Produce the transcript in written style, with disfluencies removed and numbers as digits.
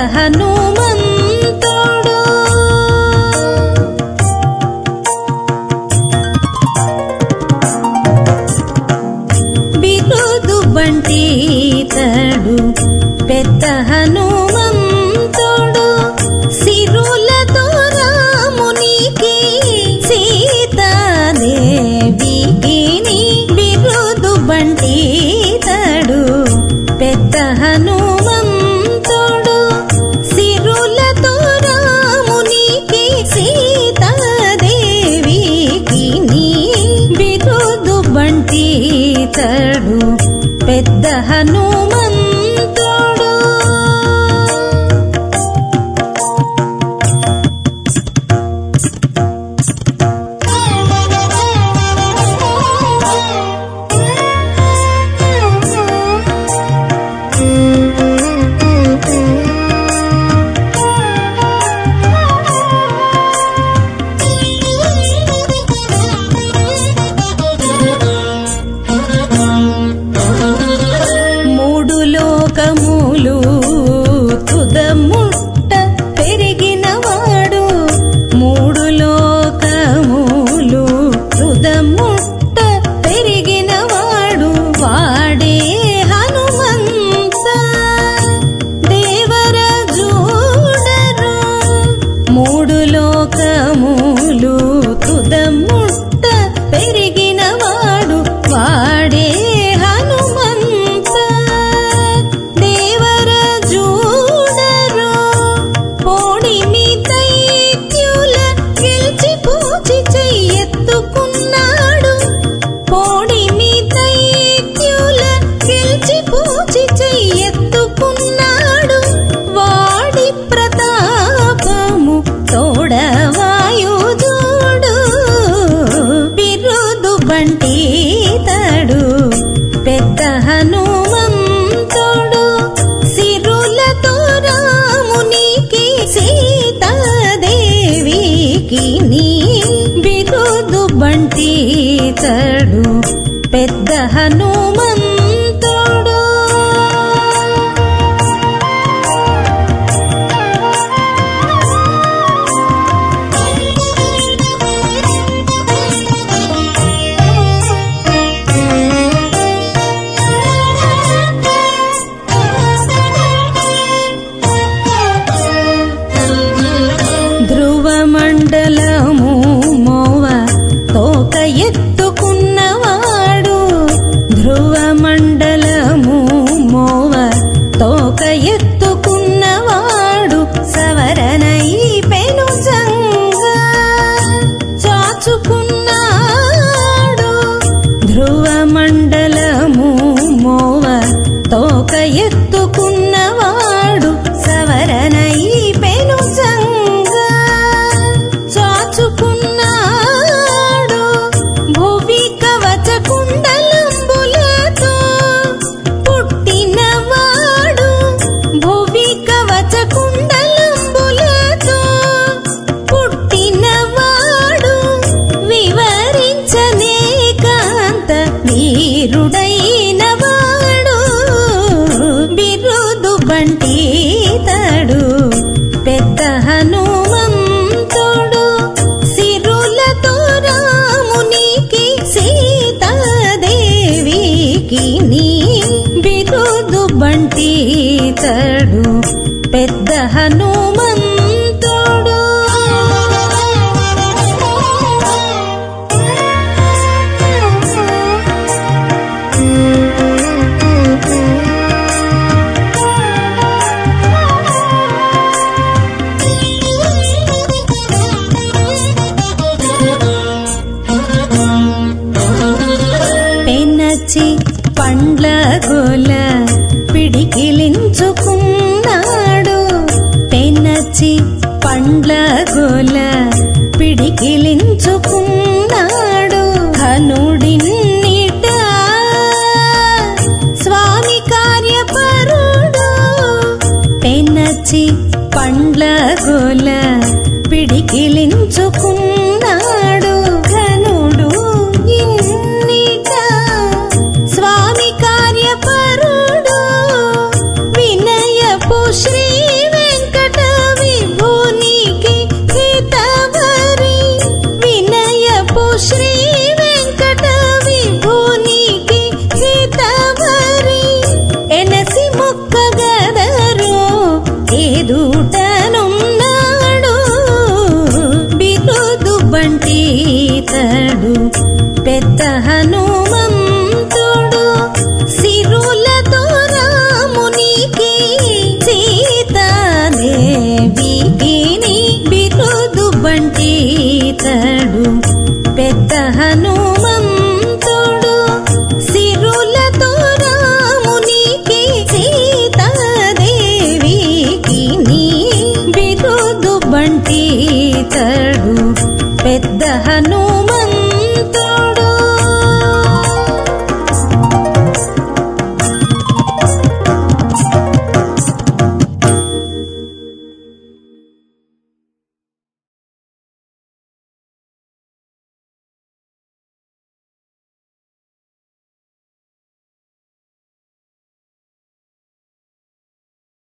హనుమంతుడు బిరుదు బంటితడు పెద్ద హనుమంతుడు సిరులతో రామునికి సీతాదేవికి బిరుదు బంటితడు పెద్ద హనుమంతుడు సిరులతో రామునికి సీతాదేవికి బిరుదు బంటితడు పెద్ద హనుమంతుడు మూడు లోకములు తుదముట్ట పెరిగినవాడు మూడు లోకములు తుదముట్ట పెరిగినవాడు వాడే హనుమంత దేవర చూడరు మూడు లోకములు తుదముట్ట పెరిగినవాడు వాడే హనుమంత దేవర చూడరు పోడిమి దైత్యుల గెలిచి పూచి చెయ్యెత్తుకున్నాడు పోడిమి దైత్యుల గెలిచి పూచి చెయ్యెత్తుకున్నాడు వాడి ప్రతాపము తోడవాయుజుడు బిరుదు బంటితడు పెద్ద హనుమంతుడు సిరులతో రామునికి సీతాదేవికి బిరుదు బంటితడు పెద్ద హనుమంతుడు ధ్రువమండలము మోవ తోక ఎత్తుకున్నవాడు ధ్రువమండలము మోవ తోక ఎత్తుకున్నవాడు సవరనై పెను సంగా చాచుకున్నాడు ధ్రువమండలము మోవ తోక ఎత్తుకున్నవాడు సవరనై పెను సంగా చాచుకున్నాడు భువి కవచ కుండలంబులతో పుట్టినవాడు భువి కవచ కుండలంబులతో పుట్టినవాడు వివరించనే కాంత వీరుడైనవాడు బిరుదు బంటితడు పెద్ద హనుమంతుడు సిరులతో రామునికి సీతాదేవికి బిరుదు బంటితడు పెద్ద హనుమంతుడు పెనచి పండ్ల గోల పిడికిలించుకున్నాడు పెనచి పండ్ల గోల పిడికిలించుకున్నాడు ఘనుడిన్నిట స్వామి కార్యపరుడు పెనచి పండ్ల గోల పిడికిలించుకున్నాడు ఘనుడు ఇన్నిట స్వామి కార్యపరుడు వినయపు శ్రీ వెంకటేశ తడు